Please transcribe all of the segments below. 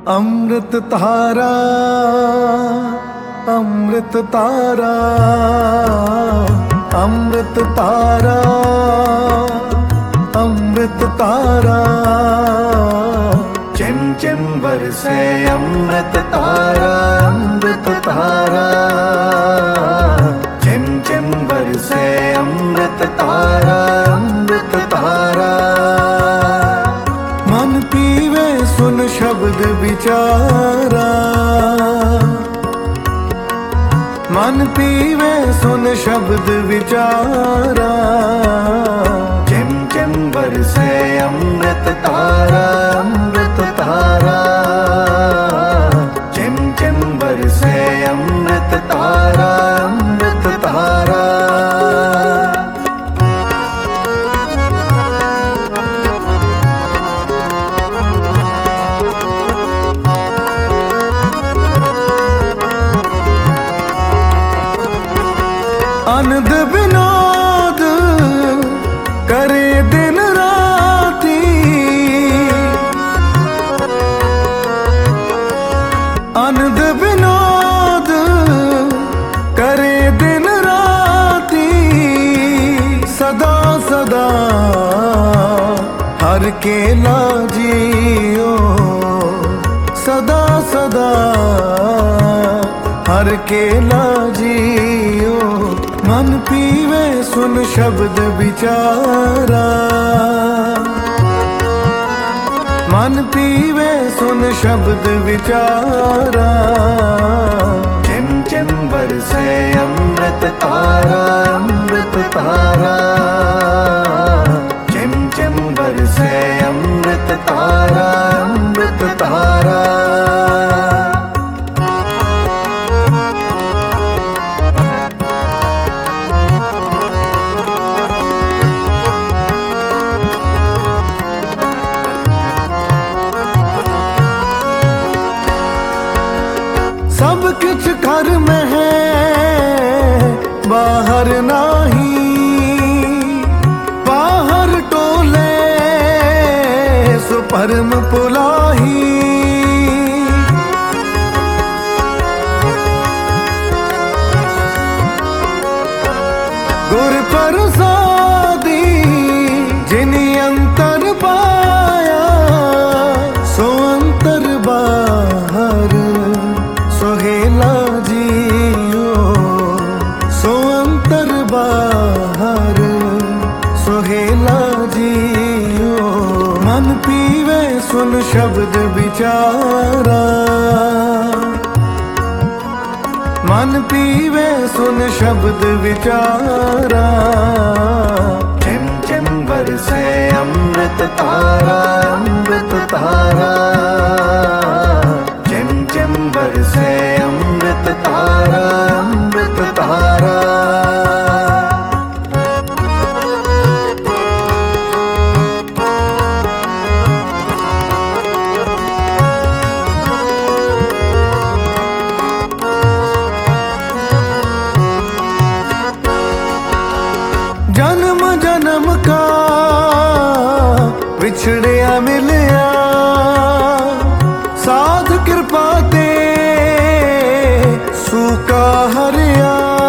अमृत तारा अमृत तारा अमृत तारा अमृत तारा चिम चिम बरसे अमृत तारा अमृत तारा चिम चिम बरसे अमृत तारा अमृत तारा मन पीवे सुन शब्द विचारा मन पीवे सुन शब्द विचारा चिम चिम बरसे अमृत तारा अमृत तारा चिम चिम बरसे अमृत तारा अमृत तारा अनद विनोद करे दिन राती अनद विनोद करे दिन राती सदा सदा हर के लाजियो सदा सदा हर के लाजियो मन पीवे सुन शब्द विचारा मन पीवे सुन शब्द विचारा चिम चिम बरसे अमृत तारा अमृत तारा चिम चिम बरसे अमृत तारा अमृत तारा सब कुछ घर में है बाहर नाही बाहर टोले सुपरम पुलाही गुर प्रसादी जिनी अंतर पाया सो अंतर बाहर सोहेला जियो सो अंतर बाहर सोहेला जियो मन पीवे सुन शब्द विचारा मन पीवे सुन शब्द विचारा चिम चिम बरसे अमृत तारा अमृत तारा चिम चिम बरसे अमृत तारा अमृत तारा जन्म जन्म का बिछड़िया मिलया साध कृपा ते सूका हरिया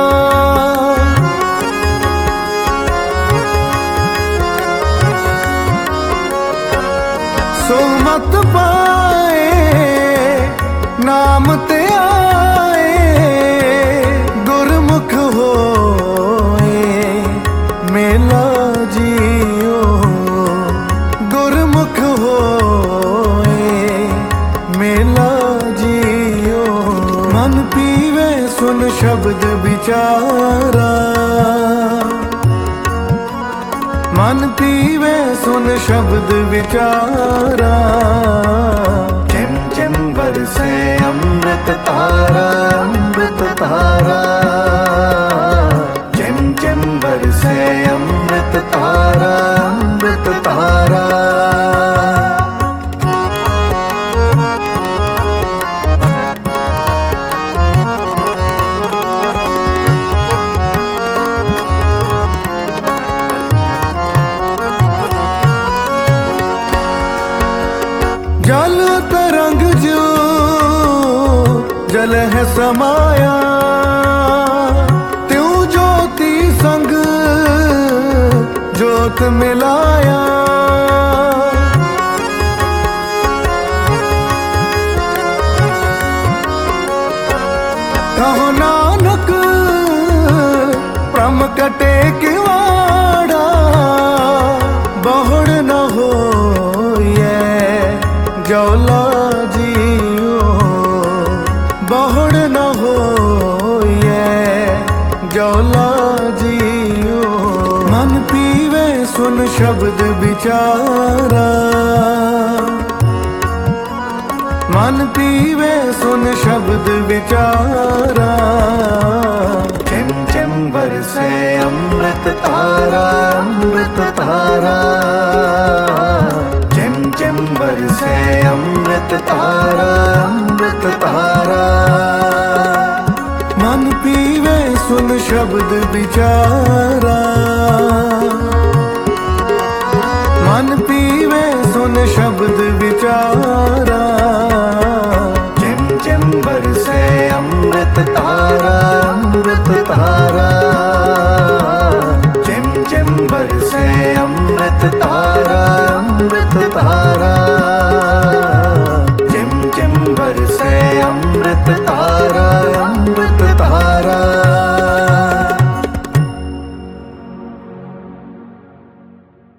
सो मत पाए नाम ते आए गुरमुख होए मेला जियो गुरमुख होए मेला जियो मन पीवे सुन शब्द विचारा मन पीवे सुन शब्द विचारा चिम चिम बरसे अमृत तारा अमृत तारा चिम चिम बरसे अमृत तारा अमृत तारा जल तरंग जो जल है समाया, त्यों ज्योति संग जोत मिलाया। कहो नानक प्रम कटे किवाड़ा, बहुड़ न होइए जौला जियो, बहुड़ न होइए जौला जियो। मन पीवे सुन शब्द विचारा, मन पीवे सुन शब्द विचारा। चिम चिम बरसे अमृत तारा, अमृत तारा। चिम चिम बरसे अमृत तारा, अमृत तारा। मन पीवे सुन शब्द विचारा, मन पीवे सुन शब्द विचारा। चिम चिम बरसे अमृत तारा,